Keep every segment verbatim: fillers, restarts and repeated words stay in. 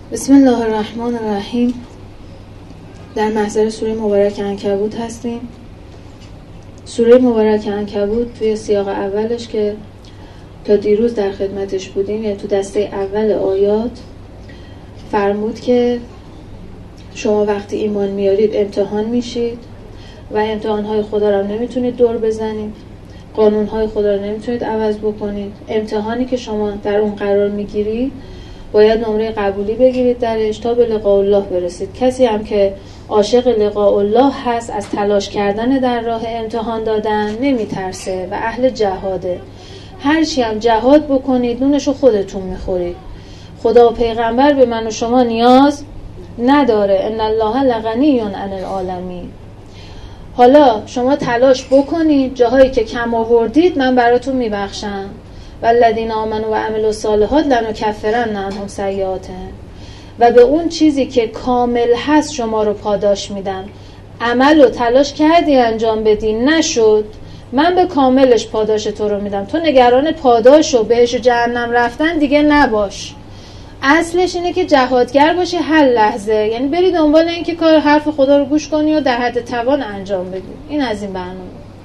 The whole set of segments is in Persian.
بسم الله الرحمن الرحیم. در محضر سوره مبارک عنکبوت هستیم. سوره مبارک عنکبوت توی سیاق اولش که تا دیروز در خدمتش بودیم، یعنی تو دسته اول آیات فرمود که شما وقتی ایمان میارید امتحان میشید و امتحانهای خدا رو نمیتونید دور بزنید، قانونهای خدا رو نمیتونید عوض بکنید. امتحانی که شما در اون قرار میگیرید باید نمره قبولی بگیرید درش تا به لقاء الله برسید. کسی هم که عاشق لقاء الله هست از تلاش کردن در راه امتحان دادن نمیترسه و اهل جهاده. هرچی هم جهاد بکنید نونشو خودتون میخورید. خدا و پیغمبر به من و شما نیاز نداره. ان الله لغنی عن العالمین. حالا شما تلاش بکنید، جاهایی که کم آوردید من براتون میبخشم. والذین آمنوا و عملوا الصالحات لنکفرن عنهم سیئاتهم. و به اون چیزی که کامل هست شما رو پاداش میدم. عمل و تلاش کردی انجام بدی نشد، من به کاملش پاداش تو رو میدم. تو نگران پاداش و بهش و جهنم رفتن دیگه نباش. اصلش اینه که جهادگر باشی هر لحظه، یعنی بری دنبال این که کار حرف خدا رو گوش کنی و در حد توان انجام بدی. این از این برنامه.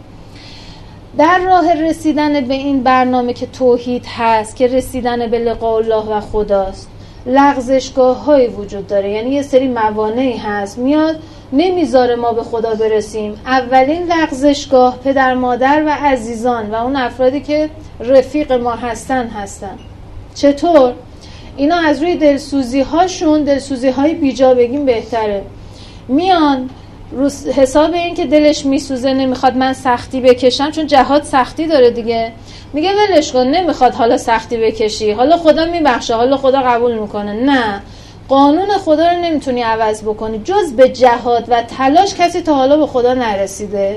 در راه رسیدن به این برنامه که توحید هست، که رسیدن به لقاء الله و خداست، لغزشگاه های وجود داره. یعنی یه سری موانعی هست میاد نمیذاره ما به خدا برسیم. اولین لغزشگاه پدر مادر و عزیزان و اون افرادی که رفیق ما هستن هستن. چطور؟ اینا از روی دلسوزی هاشون، دلسوزی های بیجا بگیم بهتره، میان رو حساب این که دلش میسوزه نمیخواد من سختی بکشم، چون جهاد سختی داره دیگه، میگه ولش کن، نمیخواد حالا سختی بکشی، حالا خدا میبخشه، حالا خدا قبول میکنه. نه، قانون خدا رو نمیتونی عوض بکنی. جز به جهاد و تلاش کسی تا حالا به خدا نرسیده.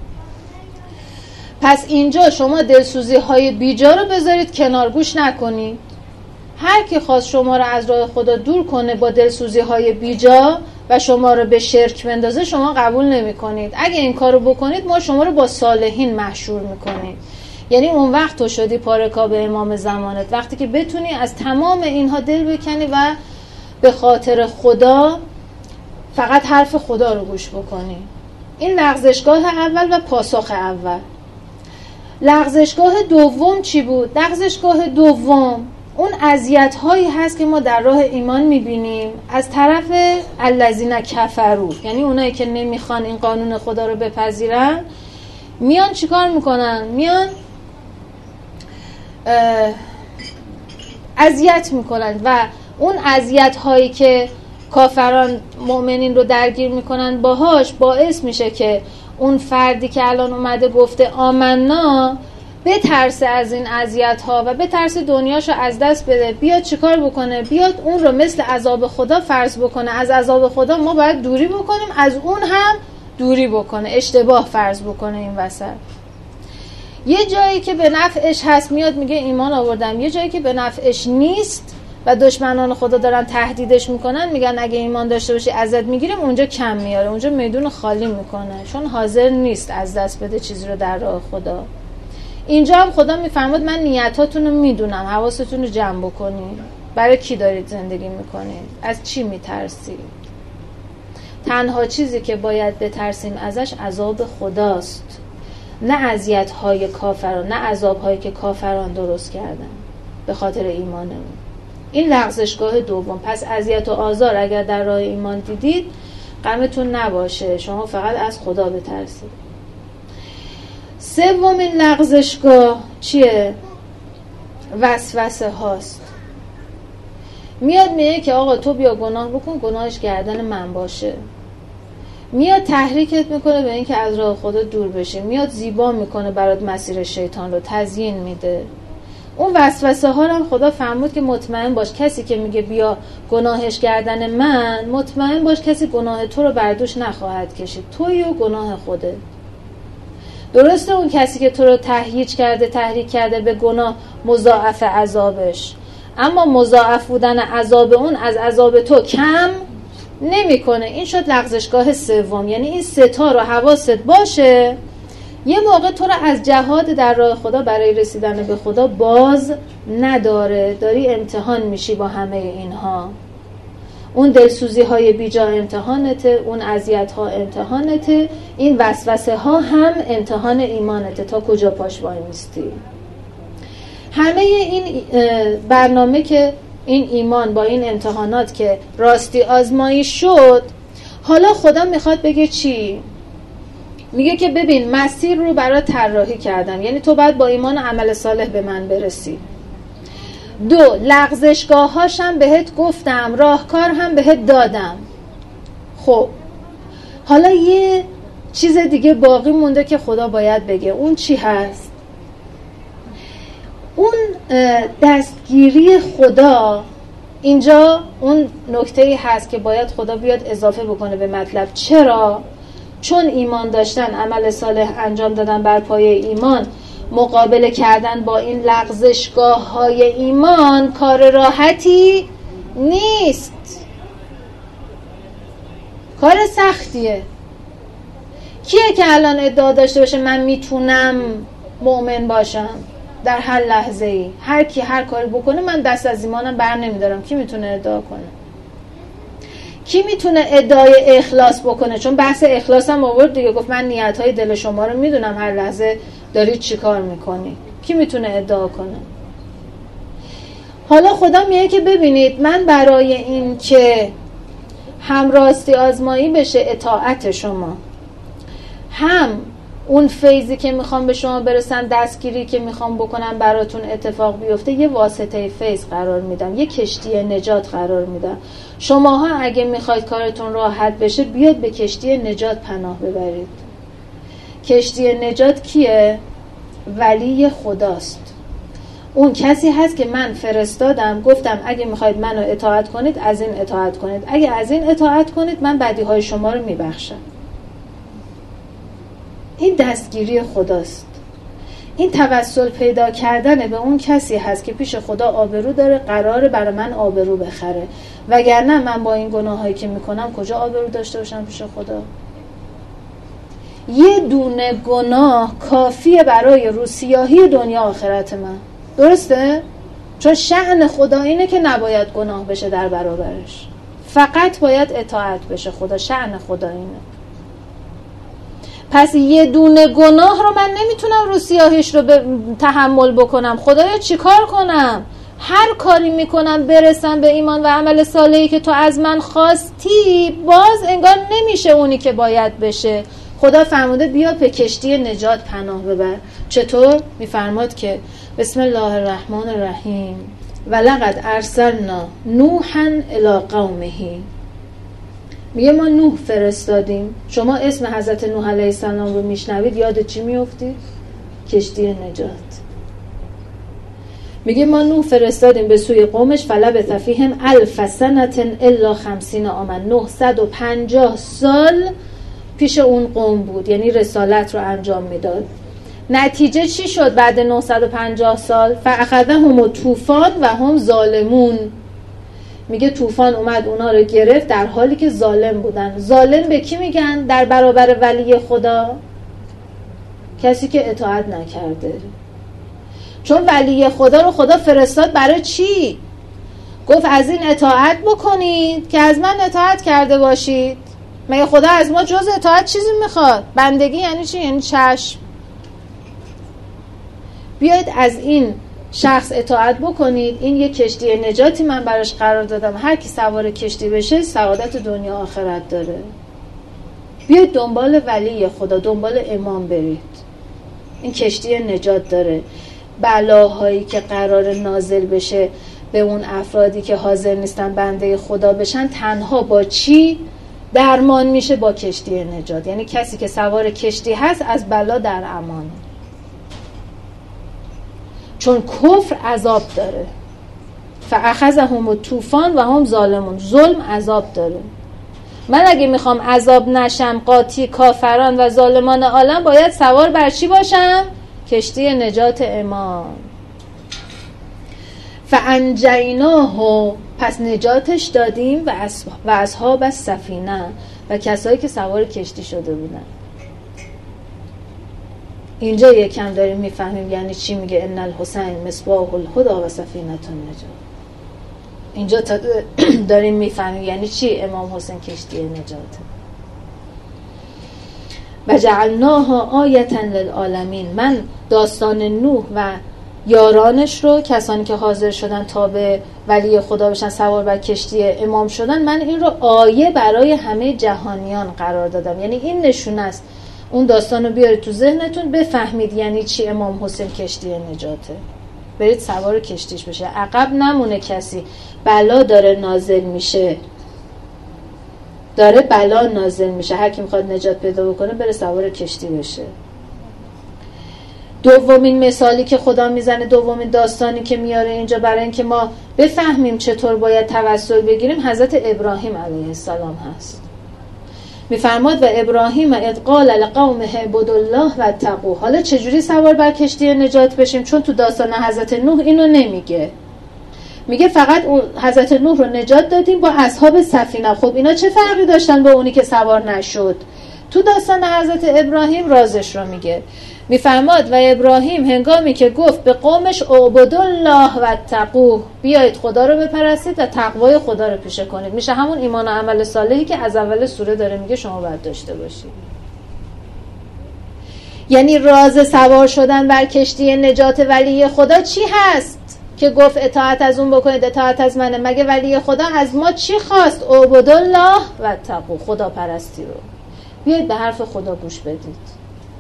پس اینجا شما دلسوزی های بیجا رو بذارید کنار، گوش نکنید. هر کی خواست شما رو از راه خدا دور کنه با دلسوزی های بیجا و شما رو به شرک بندازه، شما قبول نمی کنید. اگه این کارو بکنید ما شما رو با صالحین محشور میکنید. یعنی اون وقت تو شدی پارکا به امام زمانت، وقتی که بتونی از تمام اینها دل بکنی و به خاطر خدا فقط حرف خدا رو گوش بکنی. این لغزشگاه اول و پاسخ اول. لغزشگاه دوم چی بود؟ لغزشگاه دوم اون اذیت‌هایی هست که ما در راه ایمان می‌بینیم از طرف الذین کفروا، یعنی اونایی که نمیخوان این قانون خدا رو بپذیرن، میان چیکار میکنن؟ میان اذیت میکنن و اون اذیت‌هایی که کافران مؤمنین رو درگیر میکنن باهاش باعث میشه که اون فردی که الان اومده گفته آمنا بترسه از این اذیت‌ها و بترسه دنیاشو از دست بده، بیاد چیکار بکنه؟ بیاد اون رو مثل عذاب خدا فرض بکنه. از عذاب خدا ما باید دوری بکنیم، از اون هم دوری بکنه، اشتباه فرض بکنه. این وسط یه جایی که به نفعش هست میاد میگه ایمان آوردم، یه جایی که به نفعش نیست و دشمنان خدا دارن تهدیدش میکنن، میگن اگه ایمان داشته باشی ازت میگیریم، اونجا کم میاره، اونجا میدون خالی میکنه، چون حاضر نیست از دست بده چیزی رو در راه خدا. اینجا هم خدا میفرماد من نیتاتون رو میدونم، حواستون رو جمع بکنید. برای کی دارید زندگی میکنید؟ از چی میترسید؟ تنها چیزی که باید بترسیم ازش عذاب خداست، نه اذیت‌های کافران، نه عذاب‌هایی که کافران درست کردن به خاطر ایمانمون. این لغزشگاه دوم. پس اذیت و آزار اگر در راه ایمان دیدید غمتون نباشه، شما فقط از خدا بترسید. سومین لغزشگاه چیه؟ وسوسه هاست. میاد میگه که آقا تو بیا گناه بکن، گناهش گردن من باشه. میاد تحریکت میکنه به این که از راه خدا دور بشی، میاد زیبا میکنه برات مسیر شیطان رو، تزیین میده. اون وسوسه ها رو خدا فرمود که مطمئن باش کسی که میگه بیا گناهش گردن من، مطمئن باش کسی گناه تو رو بردوش نخواهد کشید، تویی و گناه خوده. درسته اون کسی که تو رو تهییج کرده، تحریک کرده به گناه مضاعف عذابش، اما مضاعف بودن عذاب اون از عذاب تو کم نمیکنه. این شد لغزشگاه سوم. یعنی این سه تا رو حواست باشه، یه موقع تو رو از جهاد در راه خدا برای رسیدن به خدا باز نداره، داری امتحان میشی با همه اینها. اون دلسوزی های بیجا امتحانته، اون اذیت ها امتحانته، این وسوسه ها هم امتحان ایمانته. تا کجا پاش وای میستی؟ همه این برنامه که این ایمان با این امتحانات که راستی آزمایی شد، حالا خدا میخواد بگه چی؟ میگه که ببین مسیر رو برات طراحی کردم، یعنی تو باید با ایمان و عمل صالح به من برسی. دو، لغزشگاه هاشم بهت گفتم، راهکار هم بهت دادم. خب حالا یه چیز دیگه باقی مونده که خدا باید بگه. اون چی هست؟ اون دستگیری خدا. اینجا اون نکته‌ای هست که باید خدا بیاد اضافه بکنه به مطلب. چرا؟ چون ایمان داشتن، عمل صالح انجام دادن بر پایه ایمان، مقابله کردن با این لغزشگاه های ایمان کار راحتی نیست، کار سختیه. کیه که الان ادعا داشته باشه من میتونم مؤمن باشم در هر لحظه ای؟ هر کی هر کاری بکنه من دست از ایمانم بر نمیدارم. کی میتونه ادعا کنه؟ کی میتونه ادعای اخلاص بکنه؟ چون بحث اخلاص هم آورد دیگه، گفت من نیت‌های دل شما رو میدونم، هر لحظه دارید چی کار میکنی. کی میتونه ادعا کنه؟ حالا خدا میگه که ببینید من برای این که هم راستی آزمایی بشه اطاعت شما، هم اون فیضی که میخوام به شما برسن، دستگیری که میخوام بکنم براتون اتفاق بیفته، یه واسطه فیض قرار میدم، یه کشتی نجات قرار میدم. شماها اگه میخواید کارتون راحت بشه بیاد به کشتی نجات پناه ببرید. کشتی نجات کیه؟ ولی خداست. اون کسی هست که من فرستادم، گفتم اگه میخواید منو اطاعت کنید از این اطاعت کنید، اگه از این اطاعت کنید من بدیهای شما رو میبخشم. این دستگیری خداست. این توسل پیدا کردن به اون کسی هست که پیش خدا آبرو داره، قراره برای من آبرو بخره. وگرنه من با این گناهایی که میکنم کجا آبرو داشته باشم پیش خدا؟ یه دونه گناه کافیه برای روسیاهی دنیا آخرت من. درسته؟ چون شأن خدا اینه که نباید گناه بشه در برابرش، فقط باید اطاعت بشه خدا. شأن خدا اینه. پس یه دونه گناه رو من نمیتونم رو سیاهیش رو تحمل بکنم. خدایا چی کار کنم؟ هر کاری میکنم برسم به ایمان و عمل صالحی که تو از من خواستی، باز انگار نمیشه اونی که باید بشه. خدا فرموده بیا به کشتی نجات پناه ببر. چطور؟ میفرماد که بسم الله الرحمن الرحیم ولقد ارسلنا نوحا الی قومه. میگه ما نوح فرستادیم. شما اسم حضرت نوح علیه السلام رو میشنوید یاد چی میافتید؟ کشتی نجات. میگه ما نوح فرستادیم به سوی قومش فلبث فیهم الف سنة الا خمسین عاما. نهصد و پنجاه سال پیش اون قوم بود، یعنی رسالت رو انجام میداد. نتیجه چی شد بعد نهصد و پنجاه سال؟ فاخذهم الطوفان و هم ظالمون. میگه طوفان اومد اونا رو گرفت در حالی که ظالم بودن. ظالم به کی میگن در برابر ولی خدا؟ کسی که اطاعت نکرده. چون ولی خدا رو خدا فرستاد برای چی؟ گفت از این اطاعت بکنید که از من اطاعت کرده باشید. مگه خدا از ما جز اطاعت چیزی میخواد؟ بندگی یعنی چی؟ یعنی چشم. بیاید از این شخص اطاعت بکنید. این یک کشتی نجاتی من براش قرار دادم، هر کی سوار کشتی بشه سعادت دنیا آخرت داره. بیاید دنبال ولی خدا، دنبال امام برید. این کشتی نجات داره. بلاهایی که قرار نازل بشه به اون افرادی که حاضر نیستن بنده خدا بشن، تنها با چی درمان میشه؟ با کشتی نجات. یعنی کسی که سوار کشتی هست از بلا در امان. چون کفر عذاب داره. فاخذهم الطوفان و هم ظالمون. ظلم عذاب داره. من اگه میخوام عذاب نشم، قاطی کافران و ظالمان عالم، باید سوار بر چی باشم؟ کشتی نجات امام. فانجیناه، پس نجاتش دادیم، و و اصحاب السفینه، و کسایی که سوار کشتی شده بودن. اینجا یکم داریم میفهمیم یعنی چی میگه ان الحسین مصباح الهدی و سفینه النجات. اینجا داریم میفهمیم یعنی چی امام حسین کشتی نجاته. و جعلناها آیة للعالمین، من داستان نوح و یارانش رو، کسانی که حاضر شدن تا به ولی خدا بشن، سوار بر کشتی امام شدن، من این رو آیه برای همه جهانیان قرار دادم. یعنی این نشونه است. اون داستان رو بیارید تو ذهنتون بفهمید یعنی چی امام حسین کشتی نجاته. برید سوار کشتیش بشه، عقب نمونه کسی. بلا داره نازل میشه، داره بلا نازل میشه، هر کی میخواد نجات پیدا بکنه بره سوار کشتی بشه. دومین مثالی که خدا میزنه، دومین داستانی که میاره اینجا برای اینکه ما بفهمیم چطور باید توسل بگیریم، حضرت ابراهیم علیه السلام هست. میفرماد و ابراهیم اذ قال لقومه اعبدوا الله واتقوه. حالا چجوری سوار بر کشتی نجات بشیم؟ چون تو داستان حضرت نوح اینو نمیگه، میگه فقط حضرت نوح رو نجات دادیم با اصحاب سفینه. خب اینا چه فرقی داشتن با اونی که سوار نشد؟ تو داستان حضرت ابراهیم رازش رو میگه. میفرماد و ابراهیم هنگامی که گفت به قومش اعبدوا الله واتقوه، بیایید خدا رو بپرستید و تقوای خدا رو پیشه کنید. میشه همون ایمان و عمل صالحی که از اول سوره داره میگه شما باید داشته باشید. یعنی راز سوار شدن بر کشتی نجات ولی خدا چی هست که گفت اطاعت از اون بکنید، اطاعت از منه؟ مگه ولی خدا از ما چی خواست؟ اعبدوا الله واتقوه، خدا پرستی رو. بیایید به حرف خدا گوش بدید.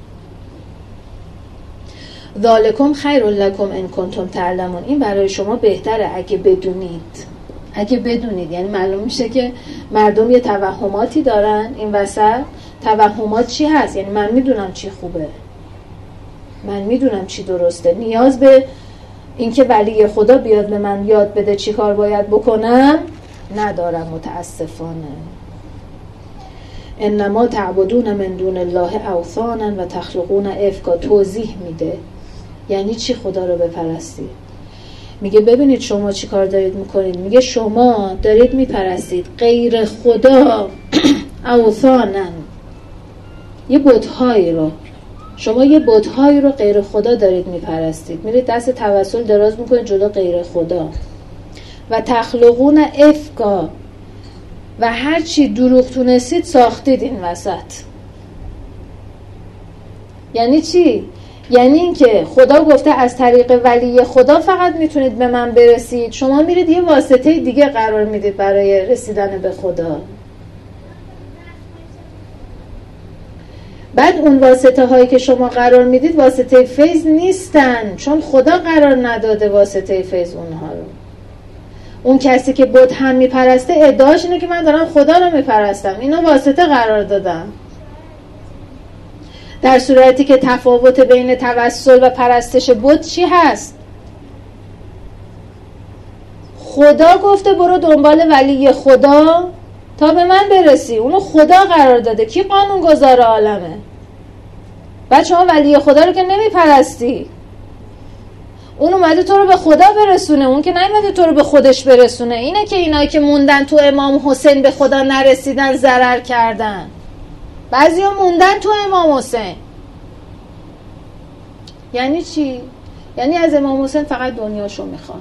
ذالکم خیر لکم ان کنتم تعلمون، این برای شما بهتره اگه بدونید. اگه بدونید یعنی معلوم میشه که مردم یه توهماتی دارن این وسط. توهمات چی هست؟ یعنی من میدونم چی خوبه، من میدونم چی درسته، نیاز به اینکه ولی خدا بیاد به من یاد بده چی کار باید بکنم ندارم متاسفانه. انما تعبدون من دون الله اوثانا و تخلقون افکا. توضیح میده یعنی چی خدا رو بپرستید. میگه ببینید شما چی کار دارید میکنید. میگه شما دارید میپرستید غیر خدا اوثانا، یه بت‌هایی رو. شما یه بت‌هایی رو غیر خدا دارید میپرستید، میرید دست توسل دراز میکنید جلو غیر خدا. و تخلقون افکا، و هر چی دروغ تونستید ساختید این وسط. یعنی چی؟ یعنی این که خدا گفته از طریق ولی خدا فقط میتونید به من برسید، شما میرید یه واسطه دیگه قرار میدید برای رسیدن به خدا. بعد اون واسطه هایی که شما قرار میدید واسطه فیض نیستن، چون خدا قرار نداده واسطه فیض اونها رو. اون کسی که بت هم میپرسته ادعاش اینه که من دارم خدا رو میپرستم، اینو واسطه قرار دادم. در صورتی که تفاوت بین توسل و پرستش بت چی هست؟ خدا گفته برو دنبال ولی خدا تا به من برسی، اونو خدا قرار داده. کی قانون گذار عالمه؟ بعد شما ولی خدا رو که نمیپرستی، اون اومده تو رو به خدا برسونه، اون که نیومده تو رو به خودش برسونه. اینه که اینایی که موندن تو امام حسین به خدا نرسیدن ضرر کردن. بعضی ها موندن تو امام حسین. یعنی چی؟ یعنی از امام حسین فقط دنیاشو میخواد،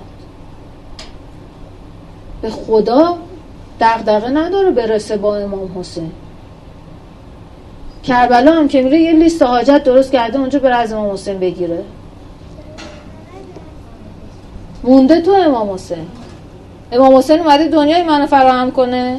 به خدا دغدغه نداره برسه با امام حسین. کربلا هم که میره یه لیست حاجت درست کرده اونجا بره از امام حسین بگیره. مونده تو امام حسین. امام حسین اومده دنیای منو فراهم کنه.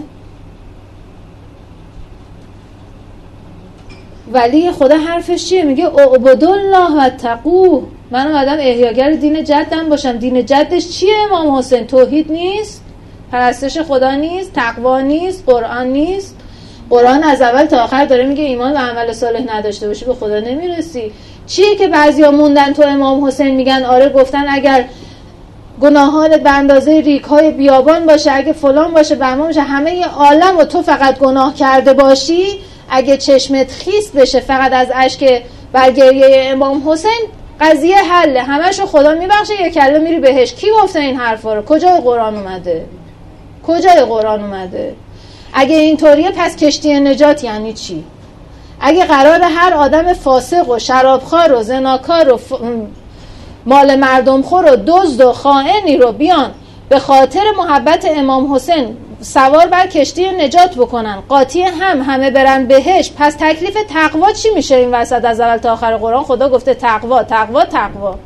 ولی خدا حرفش چیه؟ میگه اعبدوا الله واتقوه. من اومدم احیاگر دین جدم باشم. دین جدش چیه امام حسین؟ توحید نیست، پرستش خدا نیست، تقوا نیست، قرآن نیست. قرآن از اول تا آخر داره میگه ایمان و عمل صالح نداشته باشی به خدا نمیرسی. چیه که بعضیا موندن تو امام حسین میگن آره گفتن اگر گناهان به اندازه ریگ‌های بیابان باشه، اگه فلان باشه بهمان باشه، همه ی عالم و تو فقط گناه کرده باشی، اگه چشمت خیس بشه فقط از اشک برگریه امام حسین، قضیه حله، همشو خدا میبخشه، یک کله میری بهش. کی گفته این حرفا رو؟ کجای قرآن اومده؟ کجای قرآن اومده؟ اگه اینطوریه پس کشتی نجات یعنی چی؟ اگه قرار هر آدم فاسق و شرابخوار و زناکار و ف... مال مردم خور و دزد و خائنی رو بیان به خاطر محبت امام حسین سوار بر کشتی نجات بکنن، قاطی هم همه برن بهش. پس تکلیف تقوا چی میشه این وسط؟ از اول تا آخر قرآن خدا گفته تقوا تقوا تقوا.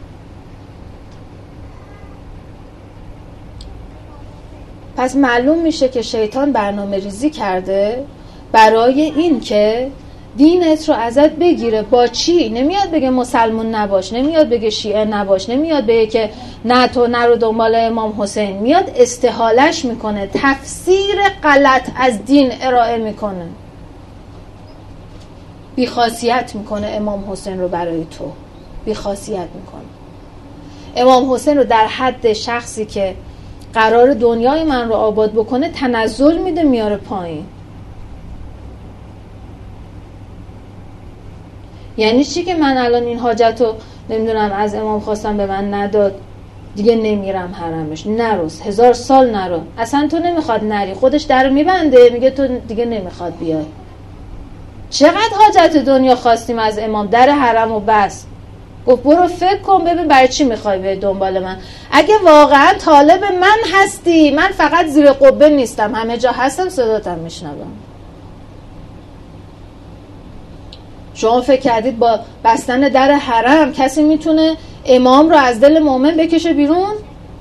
پس معلوم میشه که شیطان برنامه ریزی کرده برای این که دینت رو ازت بگیره. با چی؟ نمیاد بگه مسلمون نباش، نمیاد بگه شیعه نباش، نمیاد بگه که نه تو نرو دنبال امام حسین. میاد استحالش میکنه، تفسیر غلط از دین ارائه میکنه، بیخاصیت میکنه امام حسین رو برای تو، بیخاصیت میکنه امام حسین رو در حد شخصی که قرار دنیای من رو آباد بکنه تنزل میده، میاره پایین. یعنی چی که من الان این حاجت رو نمیدونم از امام خواستم به من نداد دیگه نمیرم حرمش؟ نروز، هزار سال نرو، اصلا تو نمیخواد نری، خودش در میبنده میگه تو دیگه نمیخواد بیای. چقدر حاجت دنیا خواستیم از امام، در حرم و بس. گفت برو فکر کن ببین برای چی میخوای به دنبال من. اگه واقعا طالب من هستی، من فقط زیر قبه نیستم، همه جا هستم، صداتم میشنوم. شما فکر کردید با بستن در حرم کسی میتونه امام رو از دل مؤمن بکشه بیرون؟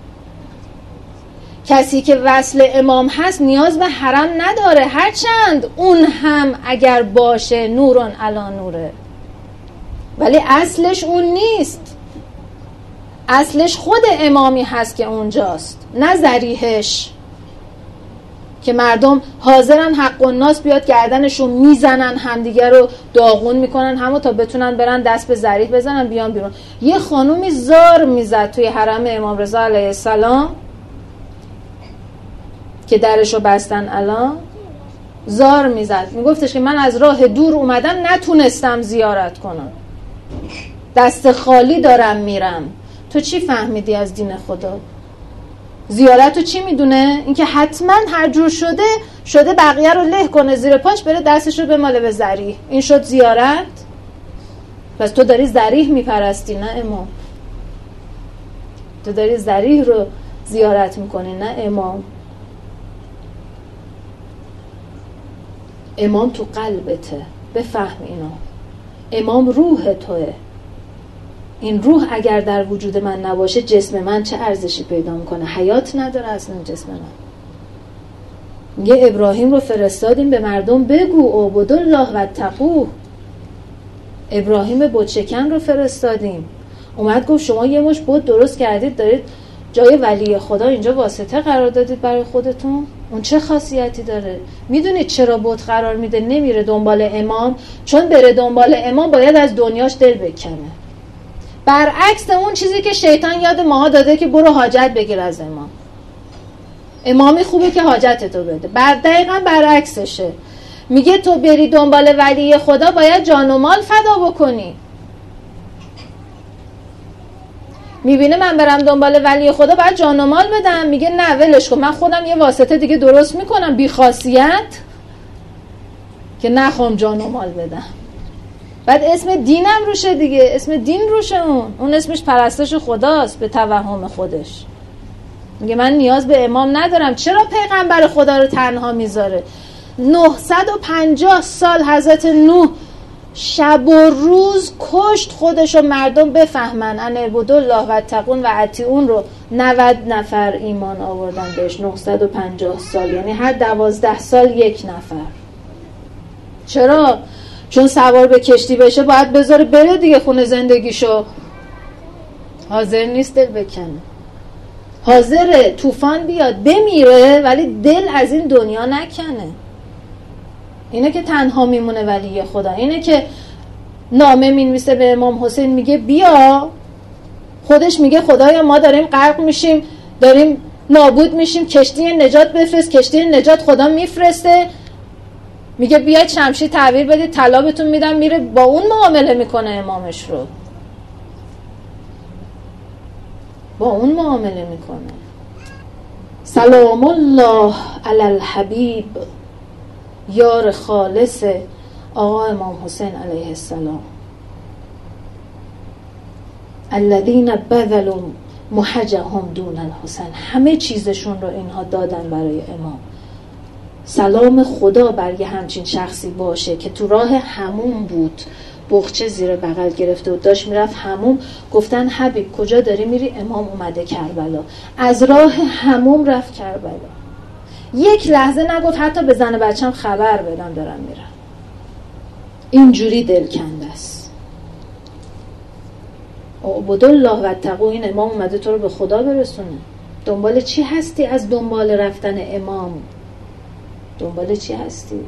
کسی که وصل امام هست نیاز به حرم نداره، هرچند اون هم اگر باشه نورون علی نوره، ولی اصلش اون نیست. اصلش خود امامی هست که اونجاست، نه ذریحش که مردم حاضرن حق الناس بیاد گردنشون میزنن، همدیگه رو داغون میکنن همو تا بتونن برن دست به ذریح بزنن بیان بیرون. یه خانومی زار میزد توی حرم امام رضا علیه السلام که درشو بستن، الان زار میزد، میگفتش که من از راه دور اومدم نتونستم زیارت کنم، دست خالی دارم میرم. تو چی فهمیدی از دین خدا؟ زیارت رو چی میدونه؟ اینکه حتما هر جور شده شده بقیه رو له کنه زیر پاش، بره دستش رو بماله به ذریح. این شد زیارت؟ پس تو داری ذریح میپرستی نه امام، تو داری ذریح رو زیارت میکنی نه امام. امام تو قلبته، بفهم اینو. امام روح توه. این روح اگر در وجود من نباشه جسم من چه ارزشی پیدا میکنه؟ حیات نداره اصلا جسم من. میگه ابراهیم رو فرستادیم به مردم بگو اعبدوا الله واتقوه. ابراهیم بتشکن رو فرستادیم، اومد گفت شما یه مش بت درست کردید دارید جای ولی خدا اینجا واسطه قرار دادید برای خودتون. اون چه خاصیتی داره؟ میدونید چرا بت قرار میده نمیره دنبال امام؟ چون بره دنبال امام باید از دنیاش دل بکنه، برعکس اون چیزی که شیطان یاد ماها داده که برو حاجت بگیر از امام. امامی خوبه که حاجتتو بده، بر دقیقا برعکسشه. میگه تو بری دنبال ولی خدا باید جان و مال فدا بکنی. میبینه من برم دنبال ولی خدا باید جان و مال بدم، میگه نه ولش کن، من خودم یه واسطه دیگه درست میکنم بی خاصیت که نخوام جان و مال بدم. بعد اسم دینم روشه دیگه، اسم دین روشه، اون اون اسمش پرستش خداست به توهم خودش. میگه من نیاز به امام ندارم. چرا پیغمبر خدا رو تنها میذاره؟ نهصد و پنجاه سال حضرت نوح شب و روز کشت خودش و مردم بفهمن ان اعبدوا الله واتقون و اطیعون رو. نود نفر ایمان آوردن بهش نهصد و پنجاه سال، یعنی هر دوازده سال یک نفر. چرا؟ چون سوار به کشتی بشه باید بذاره بره دیگه خونه زندگیشو، حاضر نیست دل بکنه، حاضره طوفان بیاد بمیره ولی دل از این دنیا نکنه. اینه که تنها میمونه ولی خدا. اینه که نامه مینویسه به امام حسین میگه بیا، خودش میگه خدایا ما داریم غرق میشیم، داریم نابود میشیم، کشتی نجات بفرست. کشتی نجات خدا میفرسته، میگه بیاید شمشیر تعبیر بدید طلا بهتون میدم. میره با اون معامله میکنه امامش رو، با اون معامله میکنه. سلام الله علی الحبیب، یار خالص آقا امام حسین علیه السلام. الذین بذلوا محجهم دون الحسن، همه چیزشون رو اینها دادن برای امام. سلام خدا بر یه همچین شخصی باشه که تو راه حموم بود، بغچه زیر بغل گرفته و داشت میرفت حموم، گفتن حبیب کجا داری میری؟ امام اومده کربلا. از راه حموم رفت کربلا، یک لحظه نگفت حتی به زن بچم خبر بدم دارم میرم. اینجوری دلکنده است. عبدالله و اتقوا، این امام اومده تو رو به خدا برسونه. دنبال چی هستی از دنبال رفتن امام؟ دنبال چی هستی؟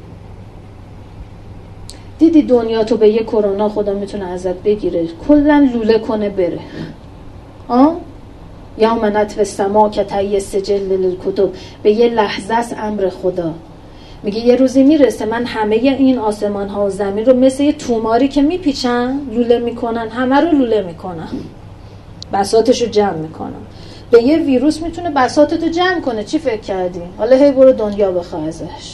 دیدی دنیا تو به یه کرونا خدا میتونه ازت بگیره، کلن لوله کنه بره. آه؟ یوم نطوی السما کطی السجل للکتب، به یه لحظه است امر خدا. میگه یه روزی میرسه من همه این آسمان ها و زمین رو مثل یه توماری که میپیچن لوله میکنن، همه رو لوله میکنن، بساطش رو جمع میکنن. به یه ویروس میتونه بساطتو جمع کنه. چی فکر کردی؟ حالا هی برو دنیا بخواه ازش.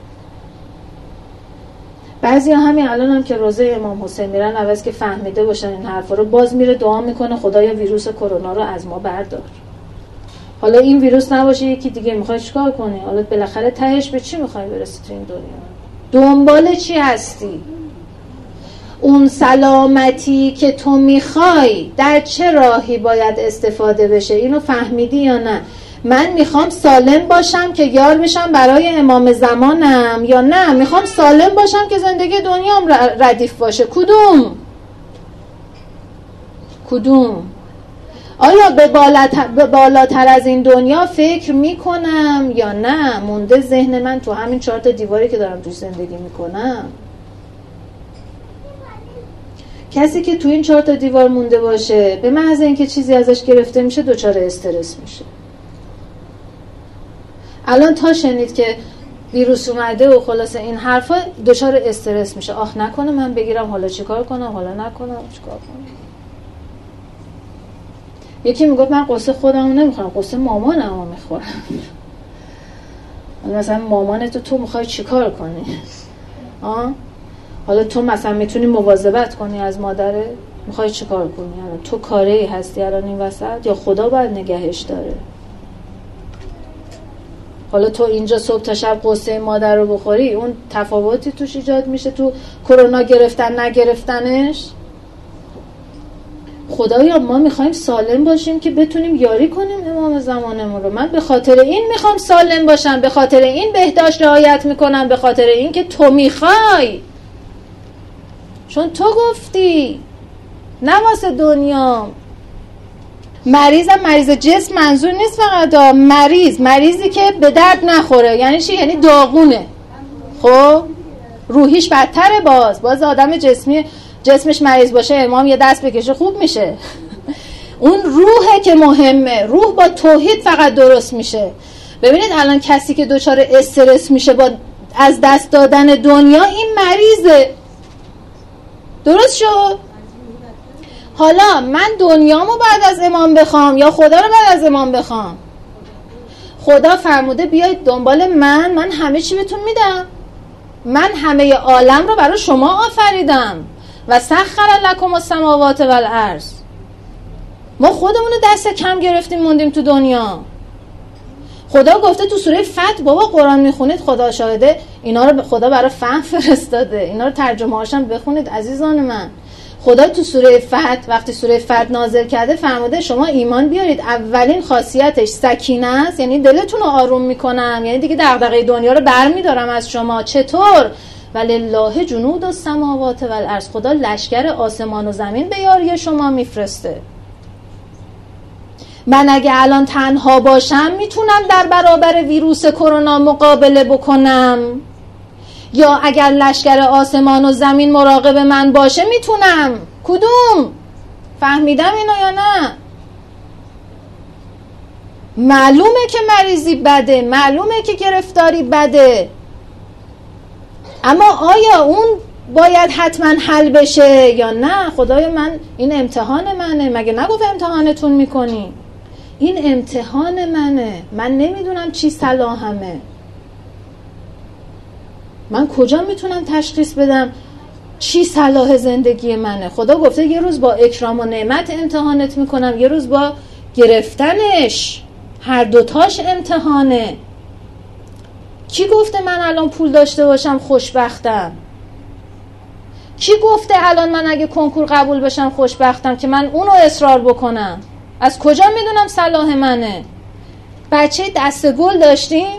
بعضی ها همین الان هم که روزه امام حسین میرن، عوض که فهمیده باشن این حرفا رو، باز میره دعا میکنه خدایا ویروس کرونا رو از ما بردار. حالا این ویروس نباشه یکی دیگه، میخوای چیکار کنی؟ حالا بالاخره تهش به چی میخوای برسی تو این دنیا؟ دنبال چی هستی؟ اون سلامتی که تو میخوای در چه راهی باید استفاده بشه؟ اینو فهمیدی یا نه؟ من میخوام سالم باشم که یار بشم برای امام زمانم، یا نه میخوام سالم باشم که زندگی دنیام ردیف باشه؟ کدوم؟ کدوم؟ آیا به بالاتر, به بالاتر از این دنیا فکر میکنم یا نه مونده ذهن من تو همین چهار تا دیواری که دارم توش زندگی میکنم؟ کسی که تو این چهار تا دیوار مونده باشه، به محض اینکه چیزی ازش گرفته میشه دچار استرس میشه. الان تا شنید که ویروس اومده و خلاصه این حرفا، دچار استرس میشه. آخ نکنه من بگیرم، حالا چیکار کنم، حالا نکنم چیکار کنم. یکی میگفت من قصه خودمو نمیخورم، قصه مامانمو میخورم. مثلا مامانتو تو میخوای چیکار کنی؟ آه؟ حالا تو مثلا میتونی مواظبت کنی از مادره، میخوای چیکار کنی؟ الان تو کاری هستی الان این وسط، یا خدا باید نگهش داره؟ حالا تو اینجا صبح تا شب قصه مادر رو بخوری، اون تفاوتی توش ایجاد میشه تو کرونا گرفتن نگرفتنش؟ خدایا ما میخوایم سالم باشیم که بتونیم یاری کنیم امام زمانمون رو. من به خاطر این میخوام سالم باشم، به خاطر این بهداشت رعایت میکنم، به خاطر این که تو میخوای، چون تو گفتی، نه واسه دنیا. مریضم مریض جسم منظور نیست فقط، مریض مریضی که به درد نخوره. یعنی چی؟ یعنی داغونه. خب روحیش بدتره. باز باز آدم جسمی جسمش مریض باشه امام یه دست بکشه خوب میشه. اون روحه که مهمه. روح با توحید فقط درست میشه. ببینید الان کسی که دچار استرس میشه با از دست دادن دنیا، این مریضه. درست شد؟ حالا من دنیامو بعد از امام بخوام یا خدا رو بعد از امام بخوام؟ خدا فرموده بیاید دنبال من، من همه چی بهتون میدم. من همه عالم رو برای شما آفریدم. و سخر لکم السماوات والارض. ما خودمون رو دست کم گرفتیم موندیم تو دنیا. خدا گفته تو سوره فتح، بابا قرآن میخونید خدا شاهده، اینا رو خدا برای فهم فرستاده، اینا رو ترجمه هاشم بخونید عزیزان من. خدا تو سوره فتح وقتی سوره فتح نازل کرده فرموده شما ایمان بیارید. اولین خاصیتش سکینه است، یعنی دلتون رو آروم میکنم، یعنی دیگه دغدغه دنیا رو برمیدارم از شما. چطور؟ ولله جنود السماوات والارض. خدا لشکر آسمان و زمین به یاری شما میفرسته. من اگه الان تنها باشم میتونم در برابر ویروس کرونا مقابله بکنم، یا اگر لشکر آسمان و زمین مراقب من باشه میتونم. کدوم؟ فهمیدم اینو یا نه؟ معلومه که مریضی بده، معلومه که گرفتاری بده، اما آیا اون باید حتما حل بشه یا نه؟ خدای من این امتحان منه. مگه نگفت امتحانتون میکنی؟ این امتحان منه. من نمیدونم چی صلاحمه. من کجا میتونم تشخیص بدم چی صلاح زندگی منه؟ خدا گفته یه روز با اکرام و نعمت امتحانت میکنم، یه روز با گرفتنش، هر دوتاش امتحانه. کی گفته من الان پول داشته باشم خوشبختم؟ کی گفته الان من اگه کنکور قبول بشم خوشبختم که من اونو اصرار بکنم؟ از کجا میدونم صلاح منه؟ بچه دست گل داشتیم،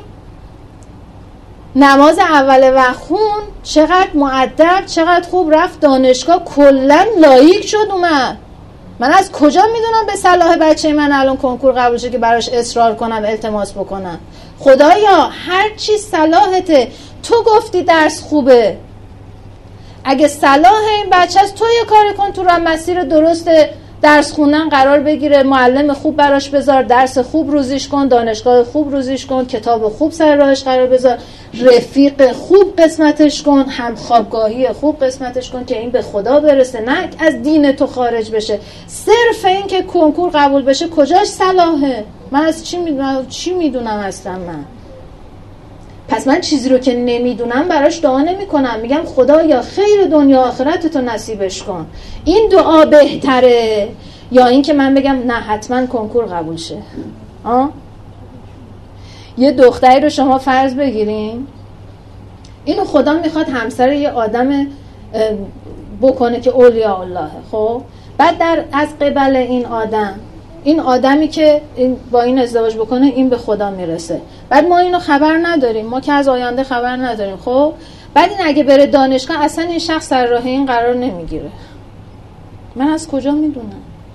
نماز اول وقت خون، چقدر مؤدب، چقدر خوب رفت دانشگاه، کلن لایق شد اومد. من از کجا میدونم به صلاح بچه من الان کنکور قبول شه که براش اصرار کنم، التماس بکنم؟ خدایا هر چی صلاحته، تو گفتی درس خوبه، اگه صلاح این بچه است تو یه کاری کن تو را مسیر درست درس خوندن قرار بگیره، معلم خوب براش بذار، درس خوب روزیش کن، دانشگاه خوب روزیش کن، کتاب خوب سر راهش قرار بذار، رفیق خوب قسمتش کن، هم خوابگاهی خوب قسمتش کن که این به خدا برسه، نه از دین تو خارج بشه. صرف این که کنکور قبول بشه کجاش صلاحه؟ من از چی میدونم؟ چی میدونم اصلا من؟ پس من چیزی رو که نمیدونم براش دعا نمی کنم، میگم خدایا خیر دنیا آخرتتو نصیبش کن. این دعا بهتره یا این که من بگم نه حتما کنکور قبول شه؟ آه؟ یه دختری رو شما فرض بگیریم، اینو خدا میخواد همسر یه آدم بکنه که اولیاء الله، خب بعد در از قبل این آدم، این آدمی که این با این ازدواج بکنه این به خدا میرسه، بعد ما اینو خبر نداریم، ما که از آینده خبر نداریم، خب بعد این اگه بره دانشگاه اصلا این شخص سر راه این قرار نمیگیره، من از کجا میدونم؟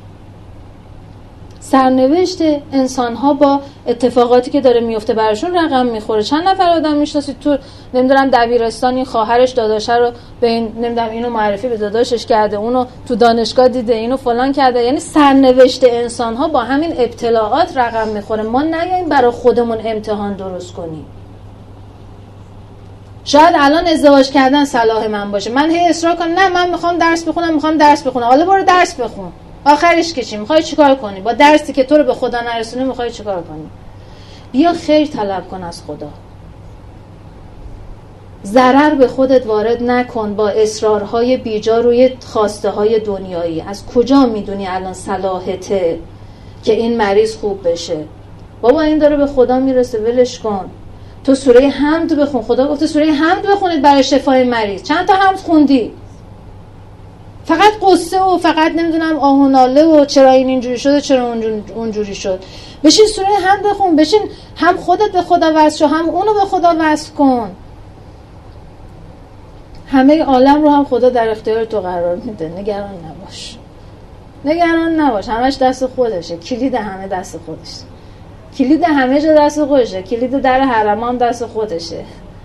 سرنوشت انسان ها با اتفاقاتی که داره میفته براشون رقم میخوره. چند نفر آدم میشناسید تو نمیدونم دبیرستان این خواهرش داداشه رو به این نمیدونم اینو معرفی به داداشش کرده، اونو تو دانشگاه دیده، اینو فلان کرده. یعنی سرنوشت انسان ها با همین ابتلاعات رقم میخوره. ما نیاییم برای خودمون امتحان درست کنیم. شاید الان ازدواج کردن صلاح من باشه، من هی اصرار کنم نه من میخوام درس بخونم، میخوام درس بخونم. حالا برو درس بخون، آخرش که چی؟ میخوای چیکار کنی؟ با درسی که تو رو به خدا نرسونه میخوای چیکار کنی؟ بیا خیر طلب کن از خدا. ضرر به خودت وارد نکن با اصرارهای بیجا روی خواسته های دنیایی. از کجا میدونی الان صلاحته که این مریض خوب بشه؟ بابا این داره به خدا میرسه، ولش کن. تو سوره حمد بخون، خدا گفته سوره حمد بخونید برای شفای مریض. چند تا حمد خوندی؟ فقط قصه و فقط نمیدونم آه و ناله و چرا این اینجوری شده چرا اونجوری شد. بشین سوره حمد بخون، بشین هم خودت به خدا وصل شو هم اونو به خدا وصل کن. همه عالم رو هم خدا در اختیار تو قرار میده، نگران نباش. نگران نباش، همش دست خودشه. کلید همه دست خودشه. کلید همه جا دست خودشه. کلید در حرم هم دست خودشه.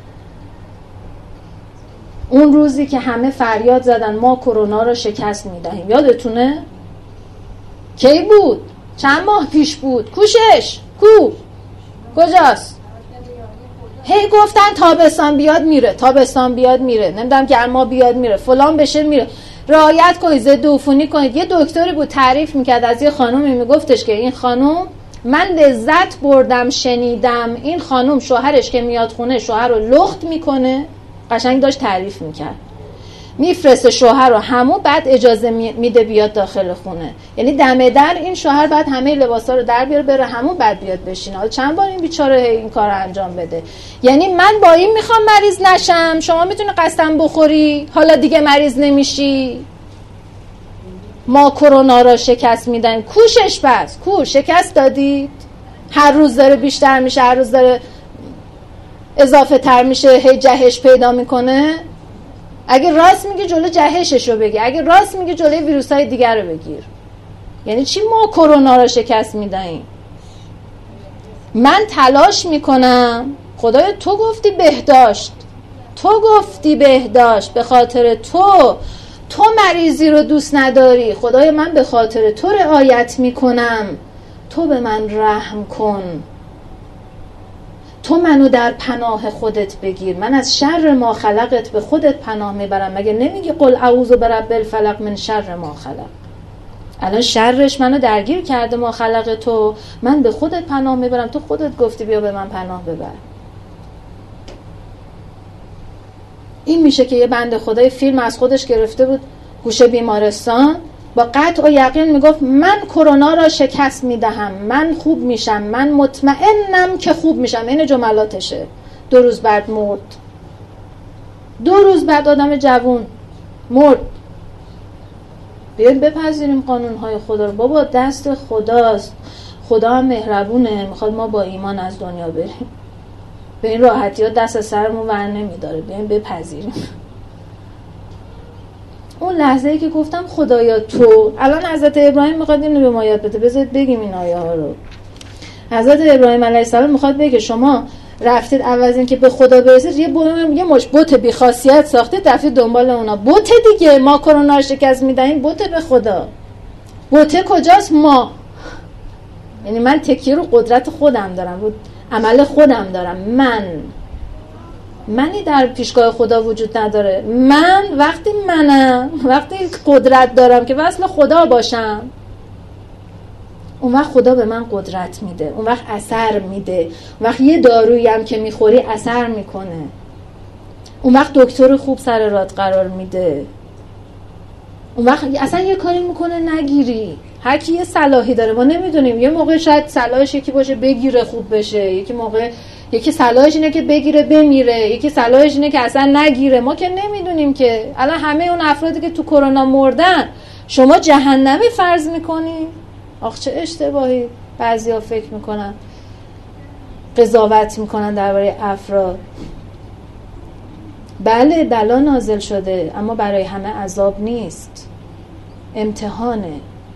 اون روزی که همه فریاد زدن ما کرونا رو شکست میدهیم، یادتونه؟ کی بود؟ چند ماه پیش بود. کوشش کو؟ کجاست؟ هی گفتن تابستان بیاد میره، تابستان بیاد میره، نمیدونم گرما بیاد میره، فلان بشه میره. رعایت کنید، ضد عفونی کنید. یه دکتری بود تعریف میکرد از یه خانومی، میگفتش که این خانوم من لذت بردم شنیدم این خانوم شوهرش که میاد خونه شوهر رو لخت میکنه. قشنگ داشت تعریف میکرد، میفرسته شوهر رو همون، بعد اجازه میده بیاد داخل خونه. یعنی دم در این شوهر بعد همه لباسا رو در بیاره بره همون، بعد بیاد بشینه. حالا چند بار این بیچاره این کار رو انجام بده. یعنی من با این میخوام مریض نشم، شما میتونی قسم بخوری حالا دیگه مریض نمیشی. ما کرونا رو شکست میدن. کوشش بس کو شکست دادید؟ هر روز داره بیشتر میشه، هر روز داره اضافه تر میشه، هی جهش پیدا میکنه. اگه راست میگه جلو جهشش رو بگیر، اگه راست میگه جلوی ویروس های دیگر رو بگیر. یعنی چی ما کرونا رو شکست میدهیم؟ من تلاش میکنم. خدایا تو گفتی بهداشت، تو گفتی بهداشت، به خاطر تو تو مریضی رو دوست نداری. خدایا من به خاطر تو رعایت میکنم، تو به من رحم کن، تو منو در پناه خودت بگیر. من از شر ما خلقت به خودت پناه میبرم. مگه نمیگی قل اعوذ برب الفلق من شر ما خلق؟ الان شرش منو درگیر کرده، ما خلق تو، من به خودت پناه میبرم. تو خودت گفتی بیا به من پناه ببر. این میشه که یه بنده خدای فیلم از خودش گرفته بود گوشه بیمارستان، با قطع و یقین میگفت من کرونا را شکست میدهم، من خوب میشم، من مطمئنم که خوب میشم. این جملاتشه. دو روز بعد مرد. دو روز بعد آدم جوون مرد. بیاید بپذیریم قانونهای خدا رو. بابا دست خداست، خدا هم مهربونه، میخواد ما با ایمان از دنیا بریم. به این راحتی ها دست سرمون ور نمیداره. بیایم بپذیریم. اون لحظه ای که گفتم خدایا تو، الان حضرت ابراهیم میخواد اینو به ما یاد بده. بذارید بگیم این آیه ها رو. حضرت ابراهیم علیه السلام میخواد بگه شما رفتید عوض این که به خدا برسید یه بوم یه مش بت بی خاصیت ساختید رفتید دنبال اونا. بت دیگه، ما کرونا رو شکست میدیم. بت به خدا. بت کجاست؟ ما. یعنی من تکیه رو قدرت خودم دارم، رو عمل خودم دارم. من منی در پیشگاه خدا وجود نداره. من وقتی منم، وقتی قدرت دارم که وصل خدا باشم، اون وقت خدا به من قدرت میده، اون وقت اثر میده، اون وقت یه دارویی هم که میخوری اثر میکنه، اون وقت دکتر خوب سر راه قرار میده، اون وقت اصلا یه کاری میکنه نگیری. هر کی یه صلاحی داره، ما نمیدونیم. یه موقع شاید صلاحش یکی باشه بگیره خوب بشه، یکی موقع یکی صلاحش اینه که بگیره بمیره، یکی صلاحش اینه که اصلا نگیره. ما که نمیدونیم که. الان همه اون افرادی که تو کرونا مردن شما جهنمی فرض میکنی؟ آخ چه اشتباهی بعضیا فکر میکنن، قضاوت میکنن درباره افراد. بله بلا نازل شده، اما برای همه عذاب نیست، امتحانه.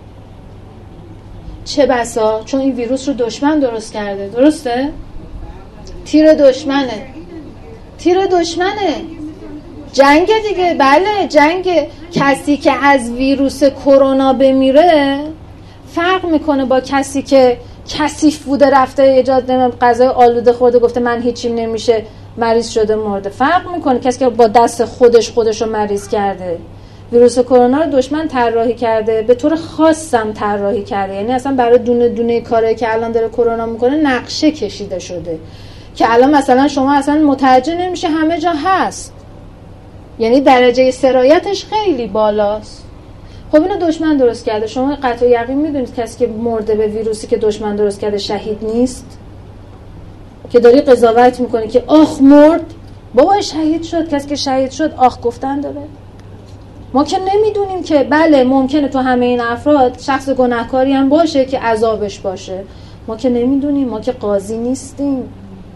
چه بسا چون این ویروس رو دشمن درست کرده. درسته؟ تیر دشمنه، تیر دشمنه، جنگ دیگه. بله جنگ. کسی که از ویروس کرونا بمیره فرق میکنه با کسی که کثیف بوده رفته ایجاد نمیم غذای آلوده خورده گفته من هیچیم نمیشه مریض شده مرده. فرق میکنه کسی که با دست خودش خودش رو مریض کرده. ویروس کرونا رو دشمن طراحی کرده، به طور خاصم طراحی کرده. یعنی اصلا برای دونه دونه کاری که الان داره کرونا میکنه نقشه کشیده شده که الان مثلا شما اصلا متوجه نمیشه همه جا هست. یعنی درجه سرایتش خیلی بالاست. خب اینو دشمن درست کرده. شما قطع یقین میدونید کسی که مرده به ویروسی که دشمن درست کرده شهید نیست؟ که داری قضاوت میکنی که آخ مرد، بابا شهید شد. کسی که شهید شد آخ گفتن داره؟ ما که نمیدونیم که. بله ممکنه تو همه این افراد شخص گناهکاری هم باشه که عذابش باشه. ما که نمیدونیم، ما که قاضی نیستیم.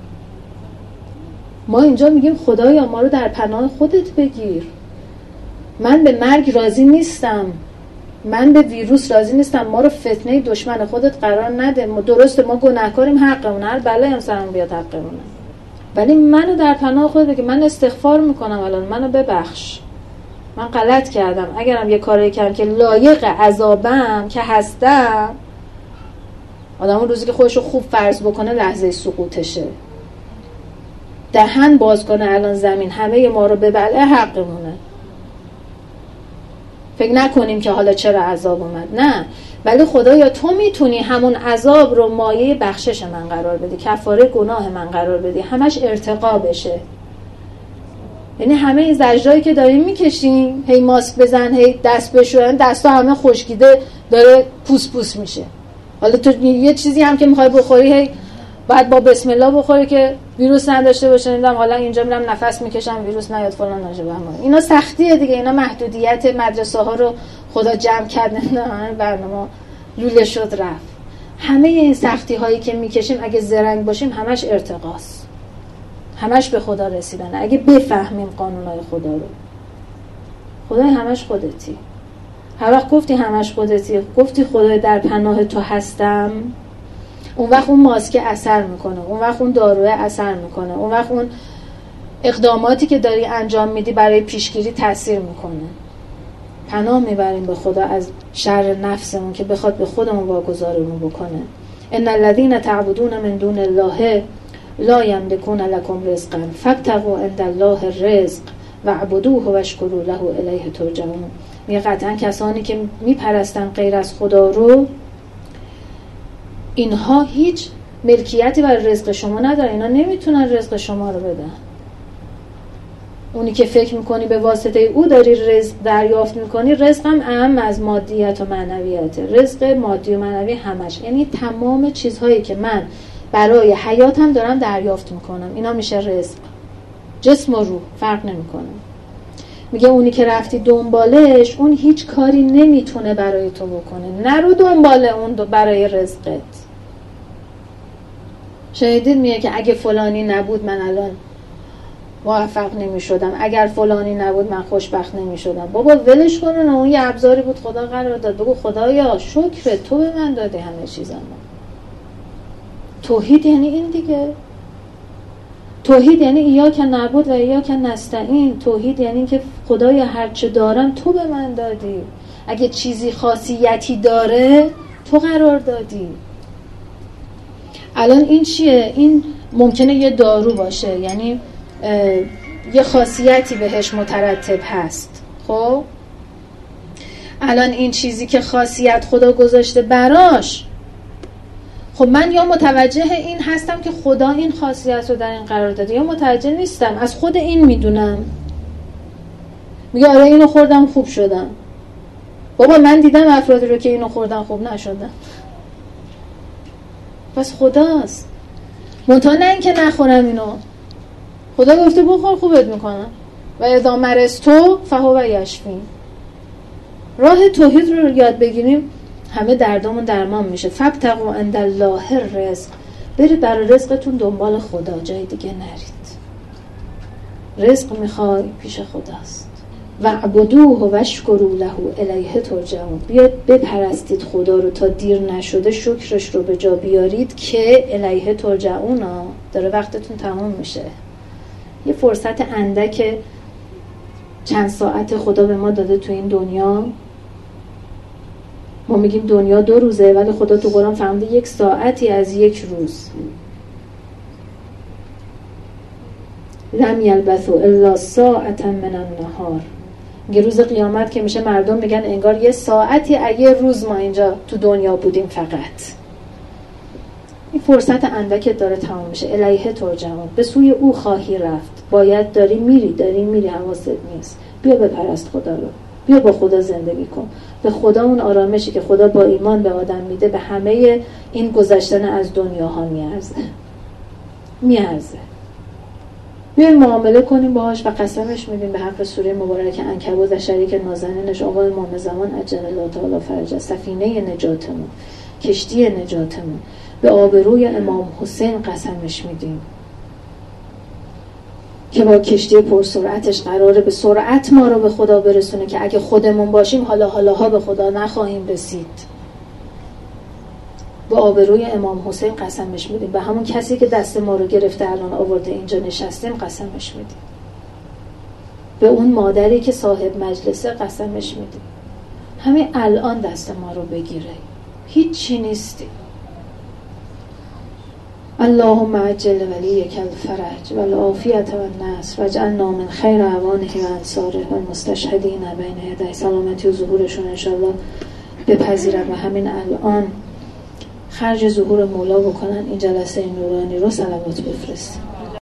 ما اینجا میگیم خدایا ما رو در پناه خودت بگیر. من به مرگ راضی نیستم، من به ویروس راضی نیستم. ما رو فتنه دشمن خودت قرار نده. ما درسته ما گناهکاریم، حقمون، هر بلایی هم سرمون بیاد حقمونه، ولی منو در پناه خودت بگیر. من استغفار میکنم الان، منو ببخش، من غلط کردم. اگرم یه کاری کردم که لایق عذابم که هستم، آدم اون روزی که خودشو خوب فرض بکنه لحظه سقوطشه. دهن باز کنه الان زمین همه ما رو ببلعه حقمونه. فکر نکنیم که حالا چرا عذاب اومد، نه. ولی خدایا تو میتونی همون عذاب رو مایه بخشش من قرار بدی، کفاره گناه من قرار بدی، همش ارتقا بشه. یعنی همه این زجرایی که داریم میکشیم، هی ماسک بزن، هی دست بشورن، دستا همه خشکیده داره پوس پوس میشه. حالا تو یه چیزی هم که میخوای بخوری هی باید با بسم الله بخوری که ویروس نداشته باشه. نمیدونم حالا اینجا میرم نفس میکشم ویروس نیاد فلان نشه. اینا سختیه دیگه، اینا محدودیت مدرسه ها رو خدا جمع کرد. نه برنامه لوله شد رفت. همه این سختی هایی که میکشیم اگه زرنگ باشیم همش ارتقاست، همش به خدا رسیدن. اگه بفهمیم قانونهای خدا رو. خدای همش خودتی. هر وقت گفتی همش خودتی، گفتی خدای در پناه تو هستم، اون وقت اون ماسک اثر میکنه، اون وقت اون داروی اثر میکنه، اون وقت اون اقداماتی که داری انجام میدی برای پیشگیری تاثیر میکنه. پناه میبریم به خدا از شر نفسمون که بخواد به خودمون واگذارمون بکنه. ان الذين تعبدون من دون الله لا یملکون لکم رزقا فابتغوا عند الله الرزق واعبدوه واشکروا له الیه ترجعون. میگه قطعا کسانی که میپرستن غیر از خدا رو، اینها هیچ ملکیتی بر رزق شما ندارن، اینا نمیتونن رزق شما رو بدن. اونی که فکر میکنی به واسطه او داری رزق دریافت میکنی، رزق هم اهم از مادیت و معنویته. رزق مادی و معنوی همش، یعنی تمام چیزهایی که من برای حیاتم دارم دریافت میکنم، اینا میشه رزق. جسم و روح فرق نمیکنه. میگه اونی که رفتی دنبالش، اون هیچ کاری نمیتونه برای تو بکنه. نرو دنبال اون برای رزقت. شنیدید میگه که اگه فلانی نبود من الان موفق نمی شدم، اگر فلانی نبود من خوشبخت نمی شدم. بابا ولش کن، اون یه ابزاری بود خدا قرار داد. بگو خدایا شکرت، تو به من دادی همه چیزم. توحید یعنی این دیگه. توحید یعنی ایاک نعبد و ایاک نستعین. توحید یعنی که خدایا هر چه دارم تو به من دادی. اگه چیزی خاصیتی داره تو قرار دادی. الان این چیه؟ این ممکنه یه دارو باشه، یعنی یه خاصیتی بهش مترتب هست. خب الان این چیزی که خاصیت خدا گذاشته براش، خب من یا متوجه این هستم که خدا این خاصیت رو در این قرار داده، یا متوجه نیستم، از خود این میدونم. میگه آره اینو خوردم خوب شدم. بابا من دیدم افرادی رو که اینو خوردن خوب نشدن. پس خداست. منتها نه این که نخورم اینو، خدا گفته بخور خوبت میکنم. و اذا مرضتو فهو یشفین. راه توحید رو یاد بگیریم همه دردامون درمان میشه. فابتغوا عند الله الرزق. برید برای رزقتون دنبال خدا، جای دیگه نرید. رزق میخوای پیش خداست. وعبدوه واشکروا له الیه ترجعون. بیاد بپرستید خدا رو تا دیر نشده، شکرش رو به جا بیارید که الیه ترجعون. داره وقتتون تمام میشه. یه فرصت اندک چند ساعت خدا به ما داده تو این دنیا. ما میگیم دنیا دو روزه، ولی خدا تو قرآن فرموده یک ساعتی از یک روز. لم یلبثوا الا ساعة من النهار. میگه روز قیامت که میشه مردم میگن انگار یه ساعتی از یه روز ما اینجا تو دنیا بودیم فقط. این فرصت اندکت داره تمام میشه. الیه ترجعون. به سوی او خواهی رفت. باید داری میری داری میری حواست نیست. بیا بپرست خدا رو. بیا با خدا زندگی کن. به خدا اون آرامشی که خدا با ایمان به آدم میده به همه این گذشتن از دنیاها میارزه. میارزه. بیایم معامله کنیم باهاش و قسمش میدیم به حق سوره مبارکه عنکبوت و شریک نازنینش آقا امام زمان عجل الله تعالی فرجه، سفینه نجاتمون، کشتی نجاتمون، به آبروی امام حسین قسمش میدیم که با کشتی پرسرعتش قراره به سرعت ما رو به خدا برسونه که اگه خودمون باشیم حالا حالاها به خدا نخواهیم رسید. به آبروی امام حسین قسمش میدیم. به همون کسی که دست ما رو گرفته الان آورده اینجا نشستیم قسمش میدیم. به اون مادری که صاحب مجلسه قسمش میدیم. همین الان دست ما رو بگیره. هیچی نیستی. اللهم عجل ولیک الفرج والعافیت والنصر واجعلنا من خیر اعوانه و انصاره و المستشهدین بین یدی. سلامتی و ظهورشون انشالله بپذیرن و همین الان خرج ظهور مولا بکنن. این جلسه نورانی رو صلوات بفرستیم.